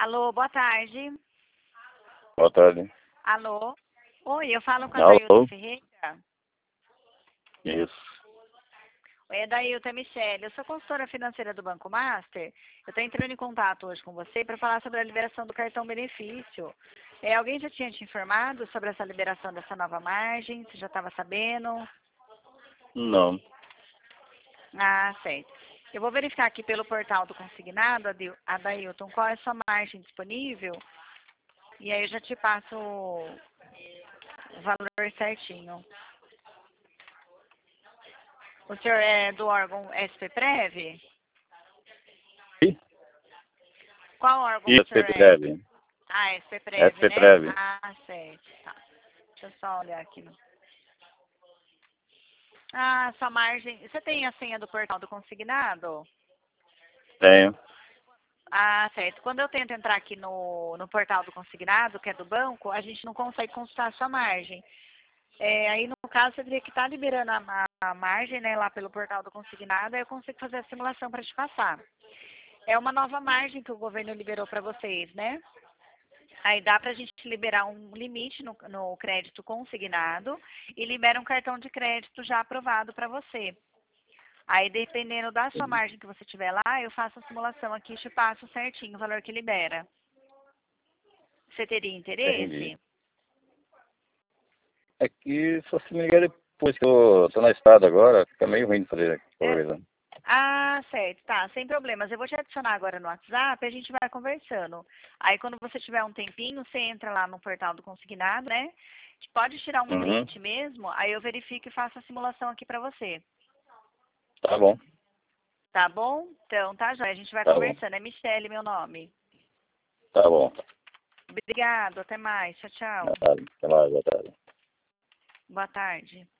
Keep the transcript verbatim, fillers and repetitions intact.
Alô, boa tarde. Boa tarde. Alô? Oi, eu falo com a Alô? Dailton Ferreira. Isso. Oi, Dailton, é Michele. Eu sou consultora financeira do Banco Master. Eu estou entrando em contato hoje com você para falar sobre a liberação do cartão benefício. É, alguém já tinha te informado sobre essa liberação dessa nova margem? Você já estava sabendo? Não. Ah, certo. Eu vou verificar aqui pelo portal do consignado, Adil- Adailton, qual é a sua margem disponível. E aí eu já te passo o valor certinho. O senhor é do órgão S P Prev? Ih, Qual órgão o Isso, senhor é? Prev. Ah, S P Prev, né? S P Prev. Ah, certo. Tá. Deixa eu só olhar aqui. no- Ah, sua margem... Você tem a senha do portal do consignado? Tenho. Ah, certo. Quando eu tento entrar aqui no, no portal do consignado, que é do banco, a gente não consegue consultar a sua margem. É, aí, no caso, você teria que estar liberando a, ma- a margem, né, lá pelo portal do consignado, aí eu consigo fazer a simulação para te passar. É uma nova margem que o governo liberou para vocês, né? Aí dá para a gente liberar um limite no, no crédito consignado e libera um cartão de crédito já aprovado para você. Aí, dependendo da sua margem que você tiver lá, eu faço a simulação aqui e te passo certinho o valor que libera. Você teria Entendi. interesse? É que se você me ligar depois que eu tô na estrada agora, fica meio ruim de fazer É. coisa. Ah, certo, tá, sem problemas. Eu vou te adicionar agora no WhatsApp e a gente vai conversando. Aí, quando você tiver um tempinho, você entra lá no portal do consignado, né? Pode tirar um Uhum. print mesmo, aí eu verifico e faço a simulação aqui pra você. Tá bom. Tá bom? Então, tá, joia. A gente vai Tá bom. conversando. É Michele, meu nome. Tá bom. Obrigado, até mais. Tchau, tchau. Boa tarde. Até mais, boa tarde. Boa tarde.